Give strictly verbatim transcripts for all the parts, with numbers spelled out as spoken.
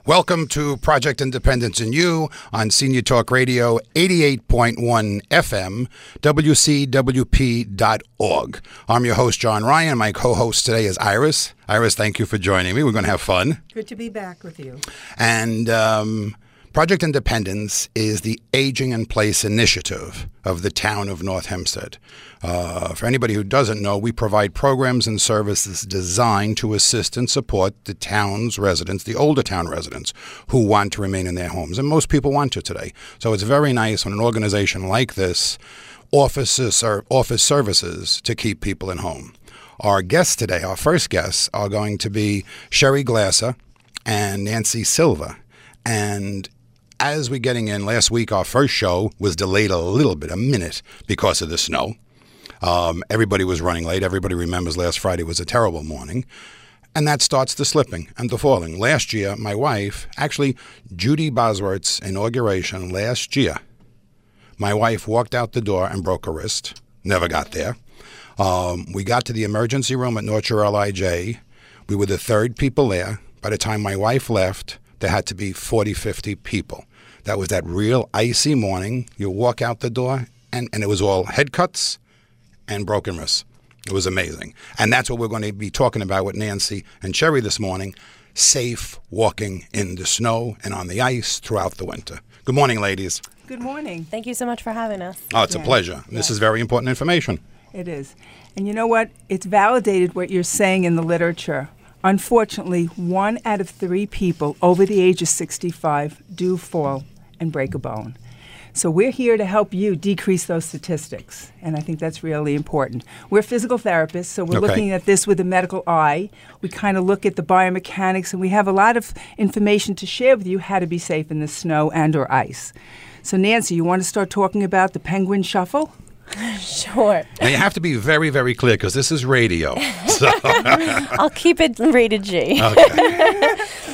Welcome to Project Independence and You on Senior Talk Radio, eighty-eight point one F M, W C W P dot org. I'm your host, John Ryan. My co-host today is Iris. Iris, thank you for joining me. We're going to have fun. Good to be back with you. And um, Project Independence is the Aging in Place initiative of the town of North Hempstead. Uh, for anybody who doesn't know, we provide programs and services designed to assist and support the town's residents, the older town residents, who want to remain in their homes. And most people want to today. So it's very nice when an organization like this offers, or offers services to keep people in home. Our guests today, our first guests, are going to be Sherry Glasser and Nancy Silva. And as we're getting in, last week our first show was delayed a little bit, a minute, because of the snow. Um, everybody was running late. Everybody remembers last Friday was a terrible morning. And that starts the slipping and the falling. Last year, my wife, actually Judy Bosworth's inauguration last year, my wife walked out the door and broke her wrist. Never got there. Um, we got to the emergency room at North Shore L I J. We were the third people there. By the time my wife left, there had to be forty, fifty people. That was that real icy morning. You walk out the door, and, and it was all head cuts and broken wrists. It was amazing. And that's what we're going to be talking about with Nancy and Sherry this morning, safe walking in the snow and on the ice throughout the winter. Good morning, ladies. Good morning. Thank you so much for having us. Oh, it's Yeah. a pleasure. Yeah. This is very important information. It is. And you know what? It's validated what you're saying in the literature. Unfortunately, one out of three people over the age of sixty-five do fall and break a bone. So we're here to help you decrease those statistics, and I think that's really important. We're physical therapists, so we're Okay. looking at this with a medical eye. We kind of look at the biomechanics, and we have a lot of information to share with you how to be safe in the snow and or ice. So Nancy, you want to start talking about the penguin shuffle? Sure. Now, you have to be very, very clear because this is radio. So, I'll keep it rated G. okay.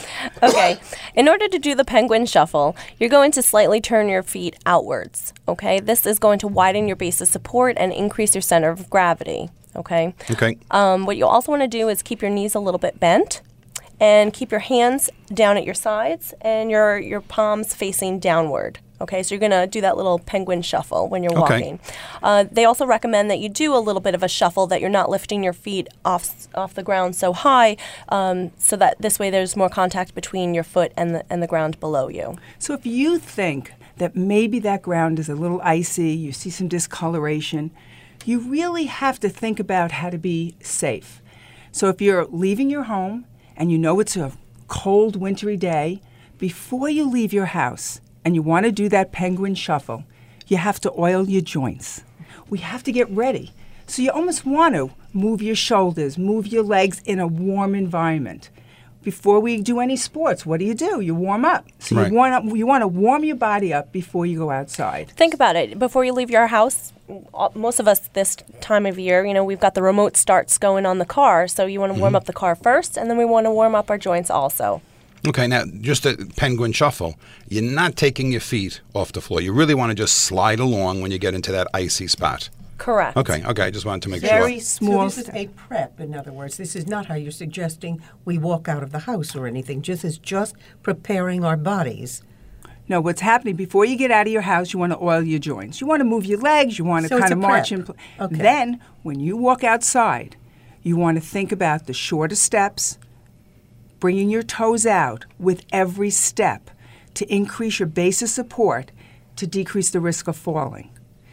Okay. In order to do the penguin shuffle, you're going to slightly turn your feet outwards. Okay. This is going to widen your base of support and increase your center of gravity. Okay. Okay. Um, what you also want to do is keep your knees a little bit bent and keep your hands down at your sides and your, your palms facing downward. Okay, so you're going to do that little penguin shuffle when you're Okay. walking. Uh, they also recommend that you do a little bit of a shuffle, that you're not lifting your feet off off the ground so high, um, so that this way there's more contact between your foot and the, and the ground below you. So if you think that maybe that ground is a little icy, you see some discoloration, you really have to think about how to be safe. So if you're leaving your home and you know it's a cold, wintry day, before you leave your house and you want to do that penguin shuffle, you have to oil your joints. We have to get ready. So you almost want to move your shoulders, move your legs in a warm environment. Before we do any sports, what do you do? You warm up. So Right. you want to you want to warm your body up before you go outside. Think about it. Before you leave your house, all- most of us this time of year, you know, we've got the remote starts going on the car, so you want to warm up the car first, and then we want to warm up our joints also. Okay, now, just a penguin shuffle. You're not taking your feet off the floor. You really want to just slide along when you get into that icy spot. Correct. Okay, okay, I just wanted to make Very sure. small. So this is a prep, in other words. This is not how you're suggesting we walk out of the house or anything. Just is just preparing our bodies. No, what's happening before you get out of your house, you want to oil your joints. You want to move your legs. You want to So it's kind of a march prep. in. Pl- Okay. Then, when you walk outside, you want to think about the shorter steps, bringing your toes out with every step to increase your base of support to decrease the risk of falling.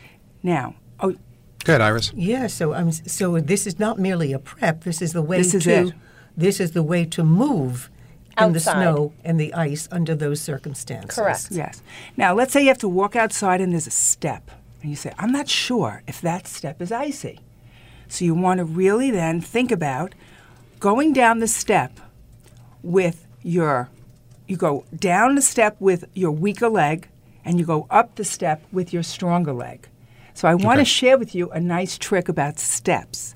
Now, oh, Go ahead, Iris. Yeah. So um, so this is not merely a prep. This is the way This is to. it. This is the way to move in the Outside. snow and the ice under those circumstances. Correct. yes. Now, let's say you have to walk outside and there's a step. And you say, I'm not sure if that step is icy. So you want to really then think about going down the step with your, you go down the step with your weaker leg and you go up the step with your stronger leg. So I want Okay. to share with you a nice trick about steps.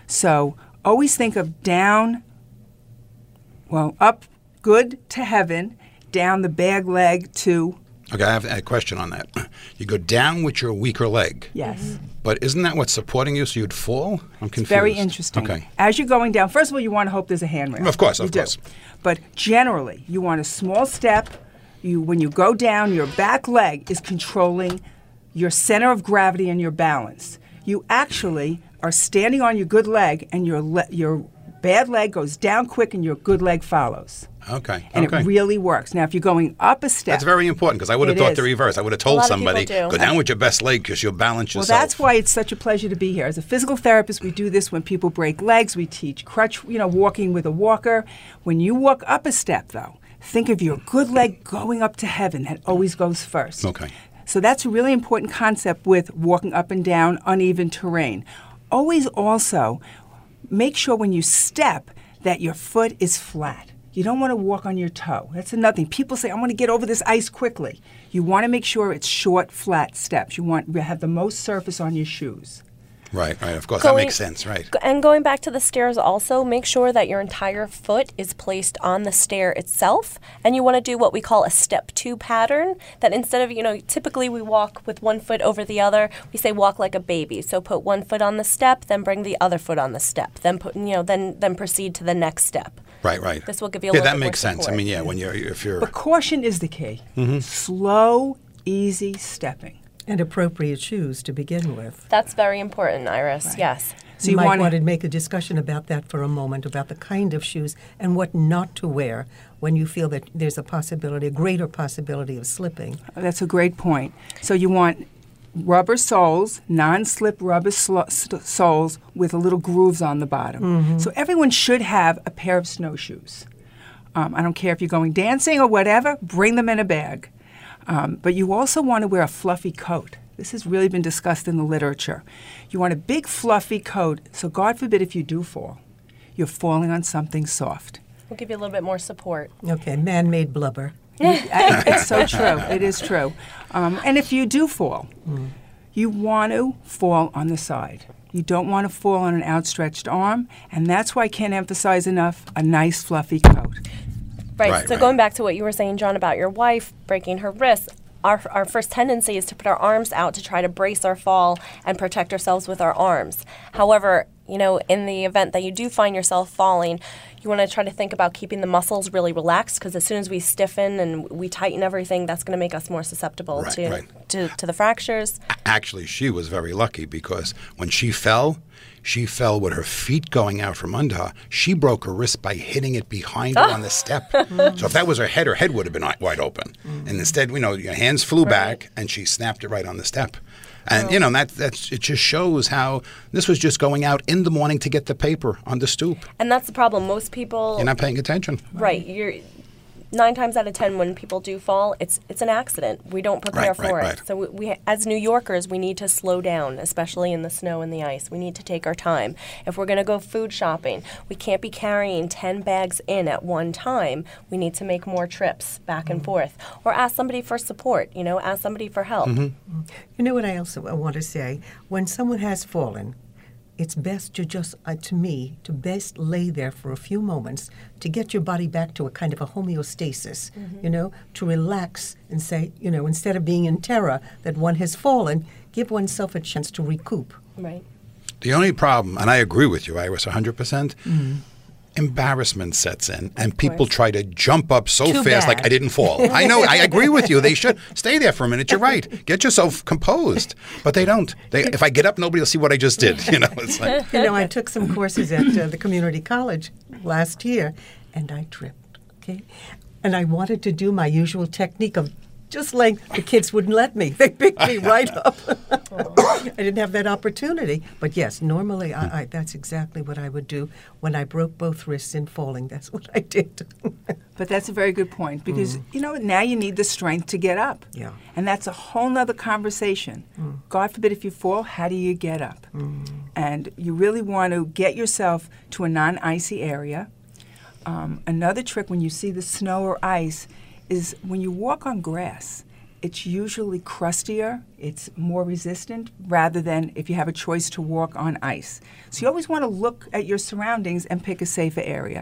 So always think of down, well, up good to heaven, down the bag leg to Okay, I have a question on that. You go down with your weaker leg. Yes. But isn't that what's supporting you so you'd fall? I'm confused. Very interesting. Okay. As you're going down, first of all, you want to hope there's a handrail. Of course, You of do. course. But generally, you want a small step. You, when you go down, your back leg is controlling your center of gravity and your balance. You actually are standing on your good leg, and your le- your bad leg goes down quick, and your good leg follows. Okay. And okay. it really works. Now, if you're going up a step, That's very important because I would have It thought is. the reverse. I would have A told lot of people somebody, do. go down with your best leg because you'll balance well, yourself. that's why it's such a pleasure to be here. As a physical therapist, we do this when people break legs. We teach crutch, you know, walking with a walker. When you walk up a step, though, think of your good leg going up to heaven. That always goes first. Okay. So that's a really important concept with walking up and down uneven terrain. Always also make sure when you step that your foot is flat. You don't want to walk on your toe. That's another thing. People say, I want to get over this ice quickly. You want to make sure it's short, flat steps. You want to have the most surface on your shoes. Right, right. Of course, that Going- makes sense, right. Go- And going back to the stairs also, make sure that your entire foot is placed on the stair itself. And you want to do what we call a step two pattern. That instead of, you know, typically we walk with one foot over the other. We say walk like a baby. So put one foot on the step, then bring the other foot on the step. Then put, you know, then then proceed to the next step. Right, right. This will give you a yeah, little that bit more makes sense. I support. mean, yeah, when you're if you're But caution is the key. Mm-hmm. Slow, easy stepping. And appropriate shoes to begin with. That's very important, Iris. Yes. So you you might want want to make a discussion about that for a moment, about the kind of shoes and what not to wear when you feel that there's a possibility, a greater possibility of slipping. That's a great point. So you want rubber soles, non-slip rubber sl- st- soles with little grooves on the bottom. So everyone should have a pair of snowshoes. Um, I don't care if you're going dancing or whatever, bring them in a bag. Um, but you also want to wear a fluffy coat. This has really been discussed in the literature. You want a big fluffy coat, so God forbid if you do fall, you're falling on something soft. We'll give you a little bit more support. Okay, man-made blubber. I- it's so true. It is true. Um, and if you do fall, you want to fall on the side. You don't want to fall on an outstretched arm, and that's why I can't emphasize enough a nice fluffy coat. Right. Right, so right. going back to what you were saying, John, about your wife breaking her wrist, our, our first tendency is to put our arms out to try to brace our fall and protect ourselves with our arms. However, you know, in the event that you do find yourself falling, you want to try to think about keeping the muscles really relaxed, because as soon as we stiffen and we tighten everything, that's going to make us more susceptible Right, to, right. to to the fractures. actually she was very lucky because when she fell, she fell with her feet going out from under her. She broke her wrist by hitting it behind her on the step. So if that was her head, her head would have been wi- wide open. And instead, you know, your hands flew back and she snapped it right on the step. And you know that that's it. Just shows how this was just going out in the morning to get the paper on the stoop. And that's the problem. Most people, You're not paying attention. right? You're nine times out of ten when people do fall, it's it's an accident. We don't prepare Right, for right, it. right. So we, we, as New Yorkers, we need to slow down, especially in the snow and the ice. We need to take our time. If we're going to go food shopping, we can't be carrying ten bags in at one time. We need to make more trips back and forth, or ask somebody for support. You know, ask somebody for help. You know what I also want to say? When someone has fallen, it's best to just, uh, to me, to best lay there for a few moments to get your body back to a kind of a homeostasis, you know, to relax and say, you know, instead of being in terror that one has fallen, give oneself a chance to recoup. Right. The only problem, and I agree with you, Iris, one hundred percent, embarrassment sets in, and people course. try to jump up so Too fast bad. like I didn't fall. I know, I agree with you. They should stay there for a minute. You're right. Get yourself composed. But they don't. They, if I get up, nobody will see what I just did. You know, it's like, You know, I took some courses at uh, the community college last year, and I tripped, okay? And I wanted to do my usual technique of just like the kids wouldn't let me. They picked me right up. I didn't have that opportunity. But yes, normally I, I, that's exactly what I would do when I broke both wrists in falling. That's what I did. But that's a very good point because, you know, now you need the strength to get up. Yeah. And that's a whole nother conversation. God forbid if you fall, how do you get up? And you really want to get yourself to a non-icy area. Um, another trick when you see the snow or ice is when you walk on grass, it's usually crustier, it's more resistant, rather than if you have a choice to walk on ice. So you always want to look at your surroundings and pick a safer area.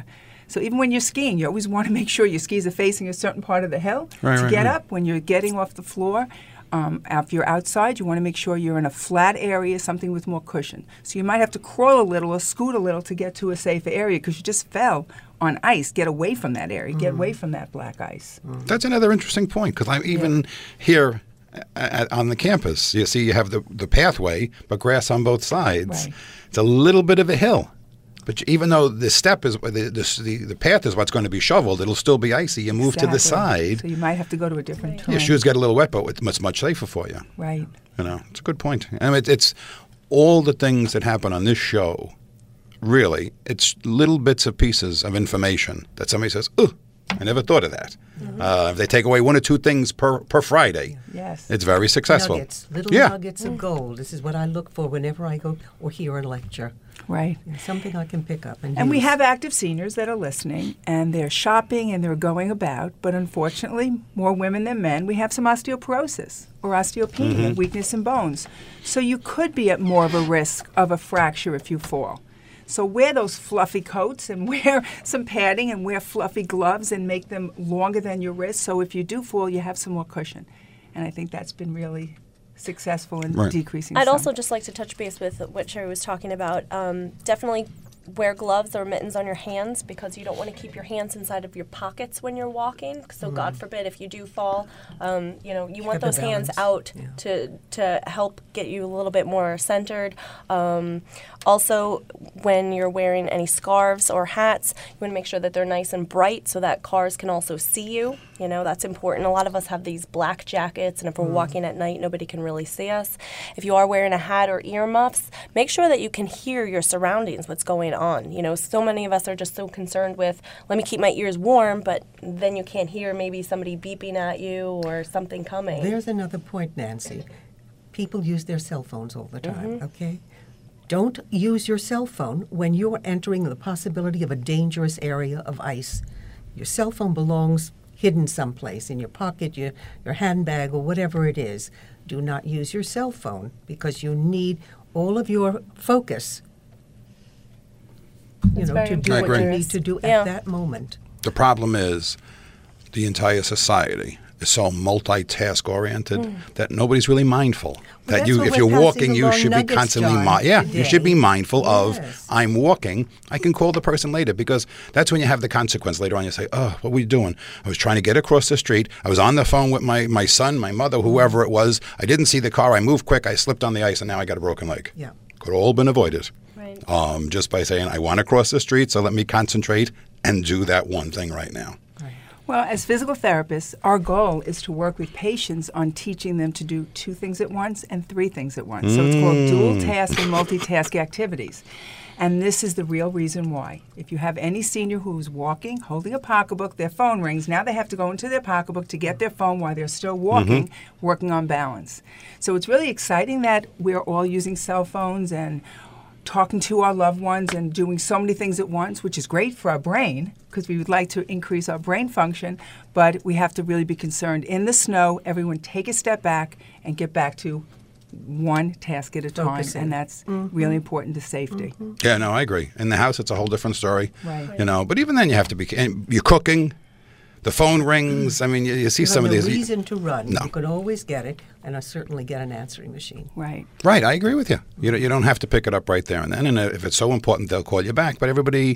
So even when you're skiing, you always want to make sure your skis are facing a certain part of the hill Right, to right, get right. up. When you're getting off the floor, um, if you're outside, you want to make sure you're in a flat area, something with more cushion. So you might have to crawl a little or scoot a little to get to a safer area because you just fell on ice. Get away from that area. Get away from that black ice. That's another interesting point because I'm even here at, on the campus. You see, you have the, the pathway, but grass on both sides. Right. It's a little bit of a hill. But even though the step is the, the the the path is what's going to be shoveled, it'll still be icy. You move to the Exactly. side, So you might have to go to a different terrain. your shoes get a little wet, but it's much much safer for you. Right. You know, it's a good point. And it, it's all the things that happen on this show. Really, it's little bits of pieces of information that somebody says, "Oh, I never thought of that." Mm-hmm. Uh, if they take away one or two things per per Friday, Yes. it's very successful. Nuggets, little yeah. nuggets of gold. This is what I look for whenever I go or hear a lecture. Right. It's something I can pick up and And we use. have active seniors that are listening, and they're shopping and they're going about, but unfortunately, more women than men, we have some osteoporosis or osteopenia, weakness in bones. So you could be at more of a risk of a fracture if you fall. So wear those fluffy coats and wear some padding and wear fluffy gloves and make them longer than your wrist, so if you do fall, you have some more cushion. And I think that's been really successful in Right. decreasing I'd some. also just like to touch base with what Sherry was talking about. Um, definitely wear gloves or mittens on your hands because you don't want to keep your hands inside of your pockets when you're walking. So God forbid if you do fall, um, you know, you want Have the those hands balance. out Yeah. to to help get you a little bit more centered. Um, also, when you're wearing any scarves or hats, you want to make sure that they're nice and bright so that cars can also see you. You know, that's important. A lot of us have these black jackets, and if we're walking at night, nobody can really see us. If you are wearing a hat or earmuffs, make sure that you can hear your surroundings, what's going on. You know, so many of us are just so concerned with, let me keep my ears warm, but then you can't hear maybe somebody beeping at you or something coming. There's another point, Nancy. People use their cell phones all the time, okay? Don't use your cell phone when you're entering the possibility of a dangerous area of ice. Your cell phone belongs hidden someplace in your pocket, your, your handbag, or whatever it is. Do not use your cell phone because you need all of your focus, you That's know, very to do I what you agree. need to do Yeah. at that moment. The problem is the entire society is so multitask oriented that nobody's really mindful. that that's you, what if we're you're passing walking, you along should be nuggets, constantly, John, mi- yeah, you should be today. mindful of Yes. I'm walking. I can call the person later because that's when you have the consequence later on. You say, oh, what were you doing? I was trying to get across the street. I was on the phone with my, my son, my mother, whoever it was. I didn't see the car. I moved quick. I slipped on the ice, and now I got a broken leg. Yeah. Could all been avoided. Right. Um, just by saying, I want to cross the street, so let me concentrate and do that one thing right now. Well, as physical therapists, our goal is to work with patients on teaching them to do two things at once and three things at once. So it's called dual task and multitask activities. And this is the real reason why. If you have any senior who's walking, holding a pocketbook, their phone rings, now they have to go into their pocketbook to get their phone while they're still walking, working on balance. So it's really exciting that we're all using cell phones and talking to our loved ones and doing so many things at once, which is great for our brain because we would like to increase our brain function, but we have to really be concerned. In the snow, everyone take a step back and get back to one task at a time, Focusing. and that's really important to safety. Yeah, no, I agree. In the house, it's a whole different story. Right. You know, but even then, you have to be. And you're cooking, the phone rings. I mean, you, you see You some have of no these. reason to run. No. You can always get it, and I certainly get an answering machine. Right. Right, I agree with you. You don't, you don't have to pick it up right there and then. And if it's so important, they'll call you back. But everybody,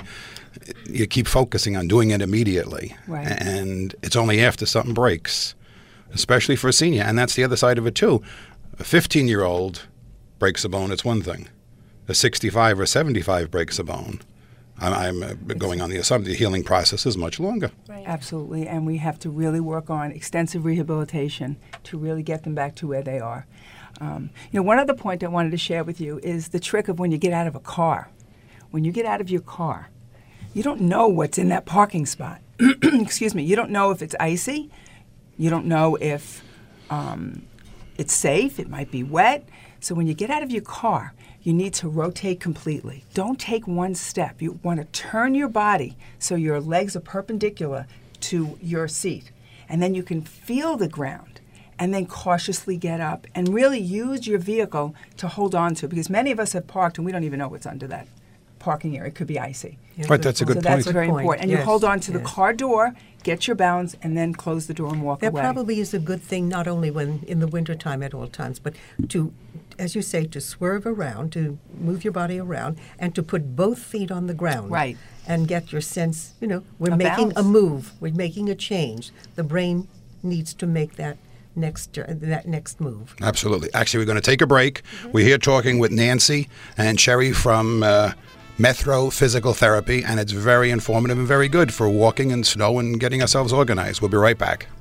you keep focusing on doing it immediately. Right. And it's only after something breaks, especially for a senior. And that's the other side of it, too. A fifteen-year-old breaks a bone, it's one thing. A sixty-five or seventy-five breaks a bone. I'm, I'm uh, going on the assumption the healing process is much longer. Right. Absolutely, and we have to really work on extensive rehabilitation to really get them back to where they are. Um, you know, one other point I wanted to share with you is the trick of when you get out of a car. When you get out of your car, you don't know what's in that parking spot. Excuse me. You don't know if it's icy. You don't know if um, it's safe. It might be wet. So when you get out of your car, you need to rotate completely. Don't take one step. You want to turn your body so your legs are perpendicular to your seat. And then you can feel the ground and then cautiously get up and really use your vehicle to hold on to. Because many of us have parked and we don't even know what's under that parking area could be icy. Yeah, Right, that's a good So point. that's very Good point, important. And you yes, hold on to the yes. car door, get your balance, and then close the door and walk That away. probably is a good thing, not only when in the wintertime at all times, but to, as you say, to swerve around, to move your body around, and to put both feet on the ground. Right. And get your sense, you know, we're A making balance. a move, we're making a change. The brain needs to make that next uh, that next move. Absolutely. Actually, we're going to take a break. We're here talking with Nancy and Sherry from uh, Methro Physical Therapy, and it's very informative and very good for walking in snow and getting ourselves organized. We'll be right back.